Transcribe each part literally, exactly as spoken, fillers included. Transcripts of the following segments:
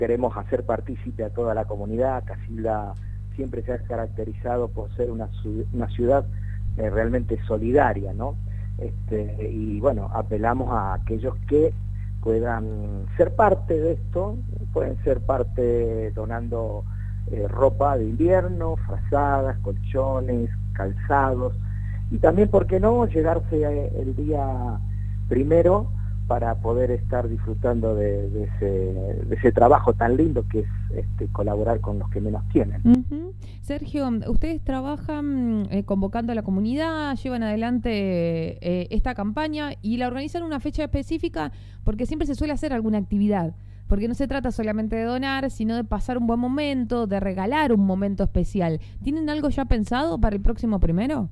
queremos hacer partícipe a toda la comunidad. Casilda siempre se ha caracterizado por ser una, una ciudad eh, realmente solidaria, ¿no? Este, y bueno, apelamos a aquellos que puedan ser parte de esto, pueden ser parte donando eh, ropa de invierno, frazadas, colchones, calzados, y también, ¿por qué no?, llegarse el día primero para poder estar disfrutando de, de, ese, de ese trabajo tan lindo que es este, colaborar con los que menos tienen. Uh-huh. Sergio, ustedes trabajan eh, convocando a la comunidad, llevan adelante eh, esta campaña y la organizan una fecha específica porque siempre se suele hacer alguna actividad, porque no se trata solamente de donar, sino de pasar un buen momento, de regalar un momento especial. ¿Tienen algo ya pensado para el próximo primero?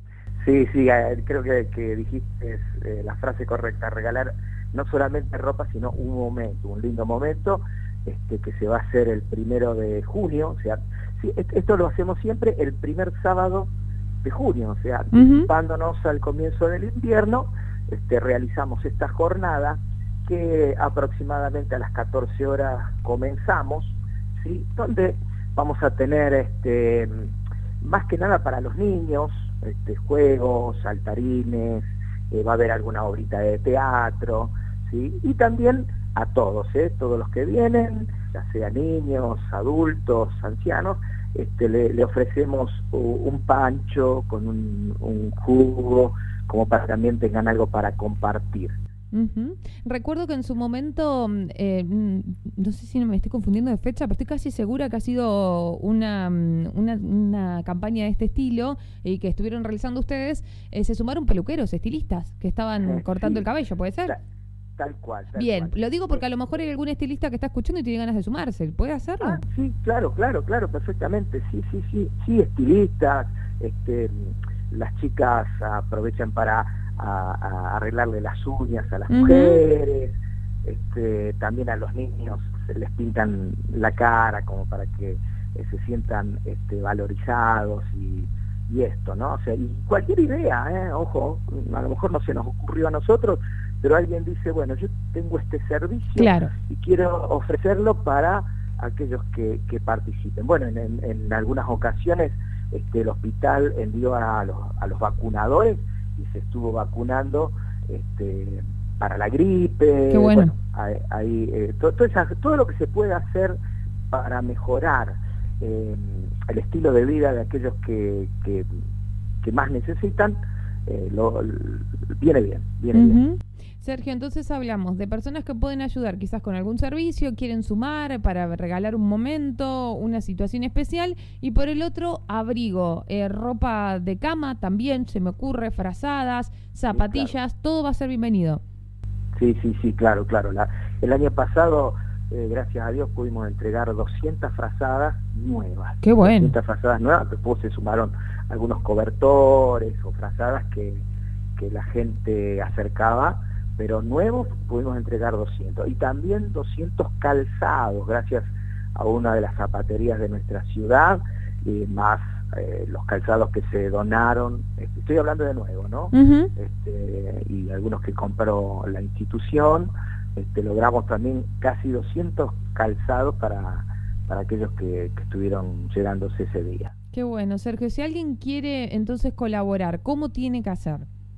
Sí, sí, creo que, que dijiste eh, la frase correcta, regalar no solamente ropa, sino un momento, un lindo momento, este, que se va a hacer el primero de junio, o sea, sí, esto lo hacemos siempre el primer sábado de junio, o sea, uh-huh. anticipándonos al comienzo del invierno, este, realizamos esta jornada que aproximadamente a las catorce horas comenzamos, ¿sí? Donde vamos a tener, este, más que nada para los niños, este, juegos, saltarines, eh, va a haber alguna obrita de teatro, ¿sí? Y también a todos, ¿eh? Todos los que vienen, ya sea niños, adultos, ancianos, este, le, le ofrecemos un pancho con un, un jugo, como para que también tengan algo para compartir. Uh-huh. Recuerdo que en su momento, eh, no sé si no me estoy confundiendo de fecha, pero estoy casi segura que ha sido una, una, una campaña de este estilo y que estuvieron realizando ustedes, eh, se sumaron peluqueros, estilistas, que estaban eh, cortando sí. el cabello, ¿puede ser? Tal, tal cual. Tal Bien, cual. Lo digo porque a lo mejor hay algún estilista que está escuchando y tiene ganas de sumarse, ¿puede hacerlo? Ah, sí, claro, claro, claro, perfectamente, sí, sí, sí, sí, estilistas, este, las chicas aprovechan para A, a arreglarle las uñas a las uh-huh. mujeres, este, también a los niños se les pintan la cara como para que eh, se sientan este, valorizados y, y esto, ¿no? O sea, y cualquier idea, ¿eh? Ojo, a lo mejor no se nos ocurrió a nosotros, pero alguien dice, bueno, yo tengo este servicio claro. y quiero ofrecerlo para aquellos que, que participen. Bueno, en, en, en algunas ocasiones este, el hospital envió a los, a los vacunadores y se estuvo vacunando este, para la gripe. Qué bueno. Bueno, ahí, ahí, eh, todo, todo, esa, todo lo que se puede hacer para mejorar eh, el estilo de vida de aquellos que, que, que más necesitan, eh, lo, lo, viene bien, viene uh-huh. bien. Sergio, entonces hablamos de personas que pueden ayudar quizás con algún servicio, quieren sumar para regalar un momento, una situación especial, y por el otro, abrigo, eh, ropa de cama también, se me ocurre, frazadas, zapatillas, sí, claro. Todo va a ser bienvenido. Sí, sí, sí, claro, claro. La, el año pasado, eh, gracias a Dios, pudimos entregar doscientas frazadas nuevas. ¡Qué bueno! doscientas frazadas nuevas, después se sumaron algunos cobertores o frazadas que, que la gente acercaba, pero nuevos pudimos entregar doscientos, y también doscientos calzados, gracias a una de las zapaterías de nuestra ciudad, y más eh, los calzados que se donaron, este, estoy hablando de nuevo, ¿no? Uh-huh. Este, y algunos que compró la institución, este, logramos también casi doscientos calzados para, para aquellos que, que estuvieron llegándose ese día. Qué bueno, Sergio. Si alguien quiere entonces colaborar, ¿cómo tiene que hacer?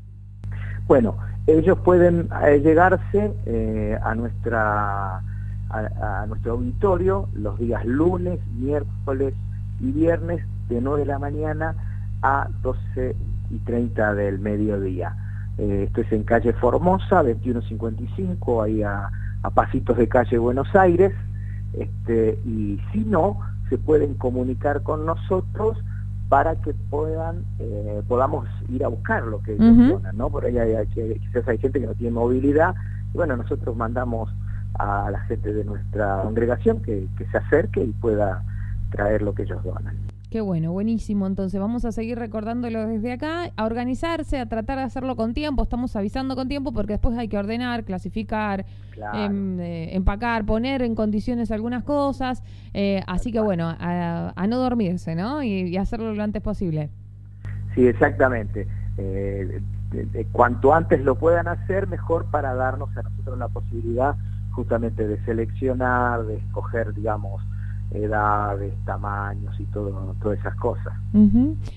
Bueno, ellos pueden eh, llegarse eh, a nuestra a, a nuestro auditorio los días lunes, miércoles y viernes de nueve de la mañana a doce y treinta del mediodía. Eh, esto es en calle Formosa, veintiuno cincuenta y cinco, ahí a, a pasitos de calle Buenos Aires, este, y si no, se pueden comunicar con nosotros para que puedan eh, podamos ir a buscar lo que ellos uh-huh. donan, ¿no? Por ahí hay, hay, quizás hay gente que no tiene movilidad, y bueno, nosotros mandamos a la gente de nuestra congregación que, que se acerque y pueda traer lo que ellos donan. Qué bueno, buenísimo. Entonces vamos a seguir recordándolo desde acá, a organizarse, a tratar de hacerlo con tiempo. Estamos avisando con tiempo porque después hay que ordenar, clasificar, claro. em, eh, empacar, poner en condiciones algunas cosas. Eh, así que bueno, a, a no dormirse, ¿no? Y, y hacerlo lo antes posible. Sí, exactamente. Eh, de, de, cuanto antes lo puedan hacer, mejor para darnos a nosotros la posibilidad justamente de seleccionar, de escoger, digamos, edades, tamaños y todo, todas esas cosas. Uh-huh.